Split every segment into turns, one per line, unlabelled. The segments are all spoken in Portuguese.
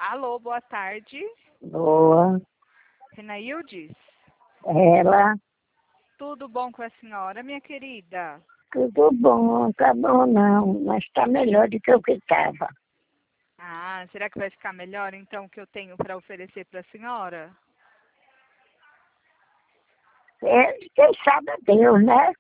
Alô, boa tarde.
Boa.
Renaildes?
Ela,
Tudo bom com a senhora, minha querida?
tudo bom, tá bom não, mas tá melhor do que o que estava.
Ah, será que vai ficar melhor então o que eu tenho para oferecer para a senhora?
Quem sabe é Deus, né?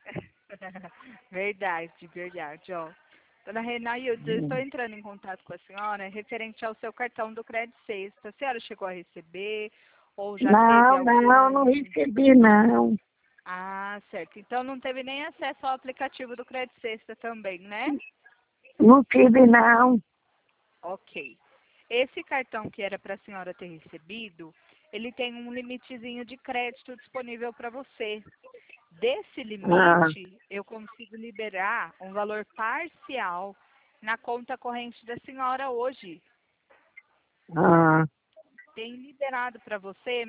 Verdade, verdade, ó. Dona Renaildes, eu estou entrando em contato com a senhora referente ao seu cartão do Crédito Sexta. A senhora chegou a receber ou já teve
Não
algum...
recebi não.
Ah, certo. Então não teve nem acesso ao aplicativo do Crédito Sexta também, né?
Não tive não.
Ok. Esse cartão que era para a senhora ter recebido, ele tem um limitezinho de crédito disponível para você. Desse
Ah,
limite, eu consigo liberar um valor parcial na conta corrente da senhora hoje.
ah,
Tem liberado para você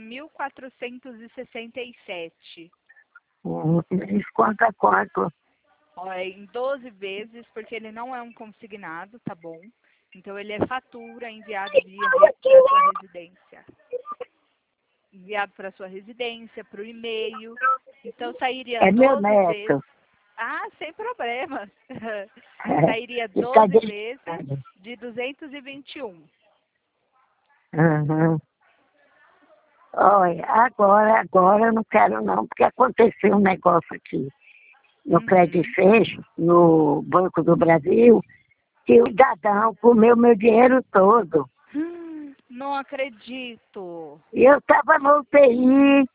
1.467.
Desconta quanto?
Ó, é em 12 vezes, porque ele não é um consignado, tá bom? Então ele é fatura enviada para sua residência. Enviado para sua residência, para o e-mail. Então sairia
É meu
12 vezes.
neto.
Ah, sem problema. Sairia
Fica
12 vezes
descansado.
de 221.
Uhum. Olha, agora eu não quero não, porque aconteceu um negócio aqui no Crédito
Uhum.
Fecho, no Banco do Brasil, que o Dadão comeu meu dinheiro todo.
Não acredito.
E eu estava no UTI,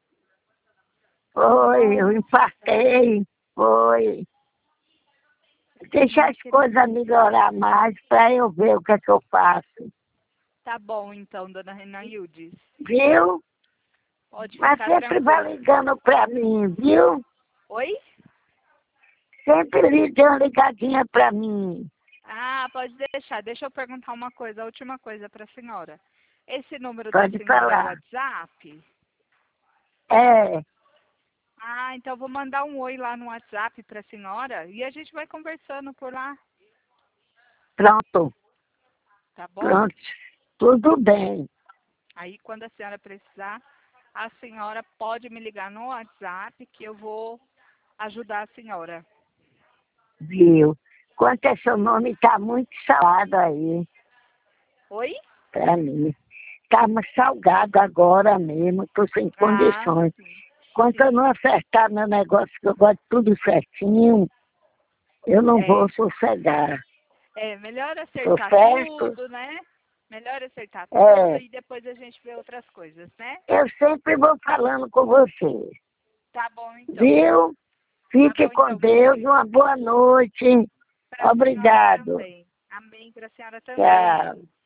eu
Nossa,
infartei, foi. Deixa
minha
as coisas
querida.
melhorar mais para eu ver o que é que eu faço.
Tá bom então, dona Renaildes.
Viu?
Pode
Mas
ficar
sempre vai
tranquila.
ligando para mim, viu?
Oi?
Sempre liga uma ligadinha para mim.
Ah, pode deixar. Deixa eu perguntar uma coisa, a última coisa para a senhora. Esse número da
Pode
senhora é o
falar.
WhatsApp?
É,
Ah, então vou mandar um oi lá no WhatsApp para a senhora e a gente vai conversando por lá,
pronto,
tá bom?
pronto. Tudo bem,
Aí quando a senhora precisar, a senhora pode me ligar no WhatsApp que eu vou ajudar a senhora.
viu? Quanto é seu nome, tá muito salgado aí
Oi?
para mim. Tá salgado agora mesmo, tô sem
Ah,
condições.
sim,
Quando eu não
sim.
acertar meu negócio, que eu gosto de tudo certinho, eu não vou
É,
sossegar.
melhor
Tô
acertar
certo?
tudo, né? Melhor acertar tudo
É,
e depois a gente vê outras coisas, né?
eu sempre vou falando com você.
Tá bom então.
Viu?
Tá
Fique
bom
com
então, minha
Deus,
querida.
uma boa noite.
Para a senhora
Obrigado.
também. Amém, para a senhora também.
Tchau.